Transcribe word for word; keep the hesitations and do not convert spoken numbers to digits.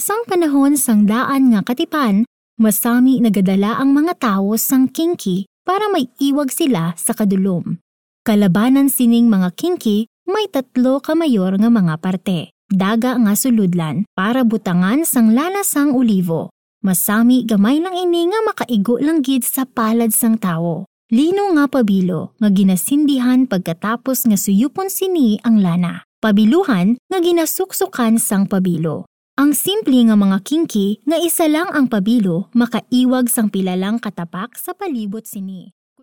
Sang panahon sang daan nga katipan, masami nagadala ang mga tao sang kinki para may iwag sila sa kadulom. Kalabanan sining mga kinki, may tatlo ka mayor nga mga parte. Daga nga suludlan para butangan sang lanas sang olivo. Masami gamay lang ini nga makaigo lang gid sa palad sang tawo. Lino nga pabilo nga ginasindihan pagkatapos nga suyupon sini ang lana. Pabiluhan nga ginasuksukan sang pabilo. Ang simple nga mga kinki nga isa lang ang pabilo makaiwag sang pilalang katapak sa palibot sini.